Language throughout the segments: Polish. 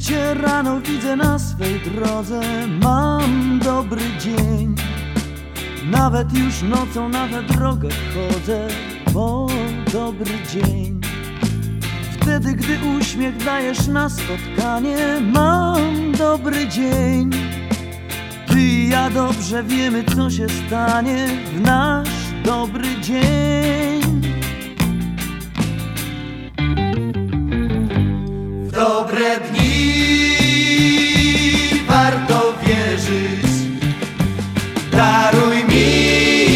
Cię rano widzę na swej drodze, mam dobry dzień. Nawet już nocą na tę drogę chodzę, bo dobry dzień. Wtedy, gdy uśmiech dajesz na spotkanie, mam dobry dzień. Ty i ja dobrze wiemy, co się stanie w nasz dobry dzień. W dobre dni warto wierzyć. Daruj mi,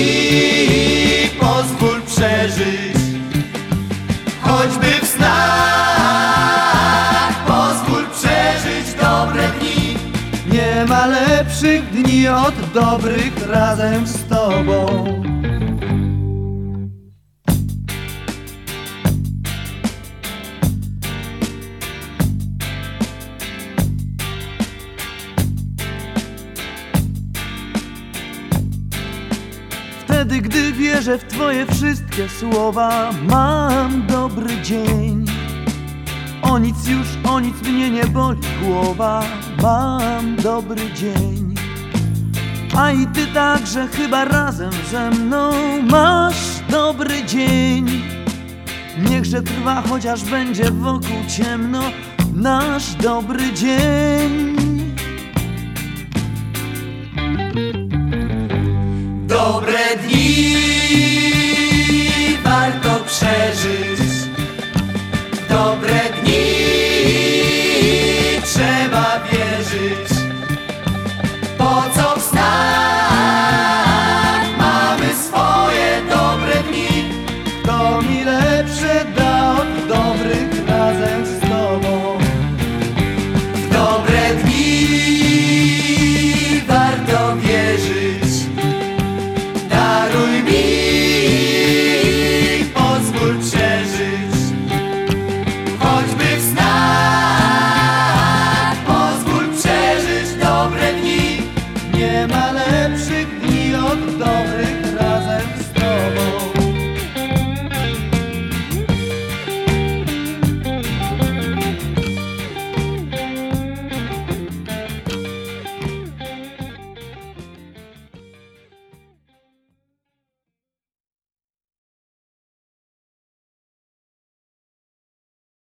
pozwól przeżyć. Choćby w snach, pozwól przeżyć dobre dni. Nie ma lepszych dni od dobrych razem z Tobą. Wtedy, gdy wierzę w Twoje wszystkie słowa, mam dobry dzień. O nic mnie nie boli głowa, mam dobry dzień. A i Ty także chyba razem ze mną masz dobry dzień. Niechże trwa, chociaż będzie wokół ciemno, nasz dobry dzień. Dobre dni warto przeżyć. Dobre dni trzeba wierzyć. Po co